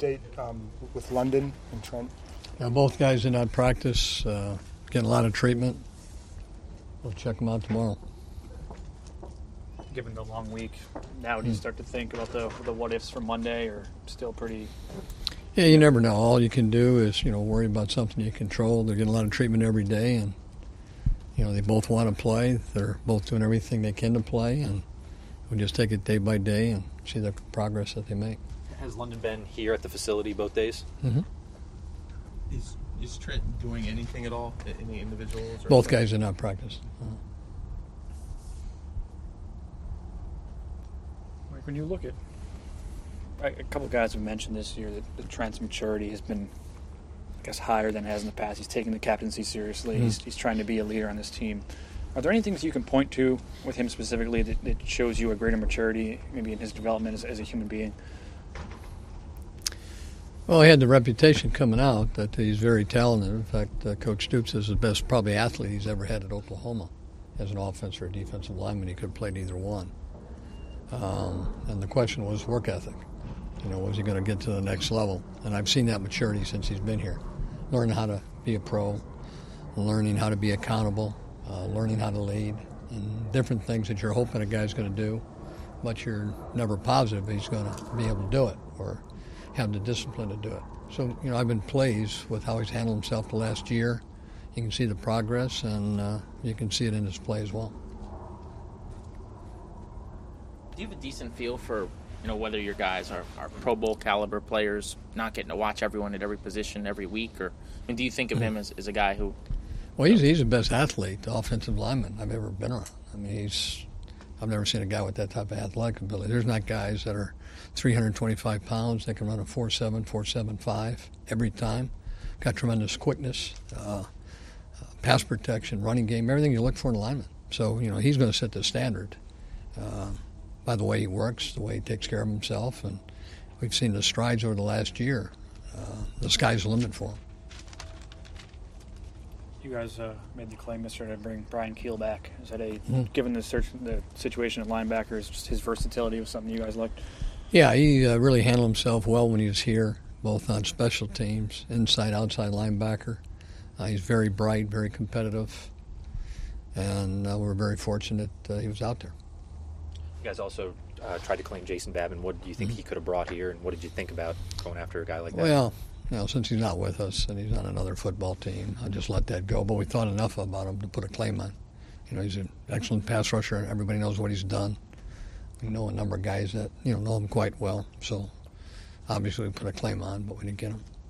update with London and Trent? Now, both guys did not practice, getting a lot of treatment. We'll check them out tomorrow. Given the long week, now do you start to think about the what-ifs for Monday, or still pretty... Yeah, you never know. All you can do is, worry about something you control. They're getting a lot of treatment every day, and, they both want to play. They're both doing everything they can to play, and we just take it day by day and see the progress that they make. Has London been here at the facility both days? Mm-hmm. Is Trent doing anything at all? Any individuals? Both guys did not practice. Mike, when you look at... A couple of guys have mentioned this year that Trent's maturity has been, I guess, higher than it has in the past. He's taking the captaincy seriously. Mm-hmm. He's trying to be a leader on this team. Are there any things you can point to with him specifically that shows you a greater maturity, maybe in his development as a human being? Well, he had the reputation coming out that he's very talented. In fact, Coach Stoops is the best probably athlete he's ever had at Oklahoma. As an offensive or a defensive lineman, he could have played either one. And the question was work ethic. Was he going to get to the next level? And I've seen that maturity since he's been here. Learning how to be a pro, learning how to be accountable, learning how to lead, and different things that you're hoping a guy's going to do, but you're never positive he's going to be able to do it or have the discipline to do it. So, I've been pleased with how he's handled himself the last year. You can see the progress, and you can see it in his play as well. Do you have a decent feel for whether your guys are Pro Bowl caliber players, not getting to watch everyone at every position every week, or do you think of him as a guy who? Well, he's the best athlete, offensive lineman I've ever been around. I've never seen a guy with that type of athletic ability. There's not guys that are 325 pounds that can run a 4.7, 4.75 every time. Got tremendous quickness, pass protection, running game, everything you look for in a lineman. So he's going to set the standard. By the way he works, the way he takes care of himself, and we've seen the strides over the last year. The sky's the limit for him. You guys made the claim yesterday to bring Brian Keel back. Is that given the situation of linebackers, just his versatility was something you guys liked? Yeah, he really handled himself well when he was here, both on special teams, inside, outside linebacker. He's very bright, very competitive, and we're very fortunate he was out there. You guys also tried to claim Jason Babin. What do you think he could have brought here, and what did you think about going after a guy like that? Well, since he's not with us and he's on another football team, I just let that go. But we thought enough about him to put a claim on. He's an excellent pass rusher, and everybody knows what he's done. We know a number of guys that know him quite well. So obviously we put a claim on, but we didn't get him.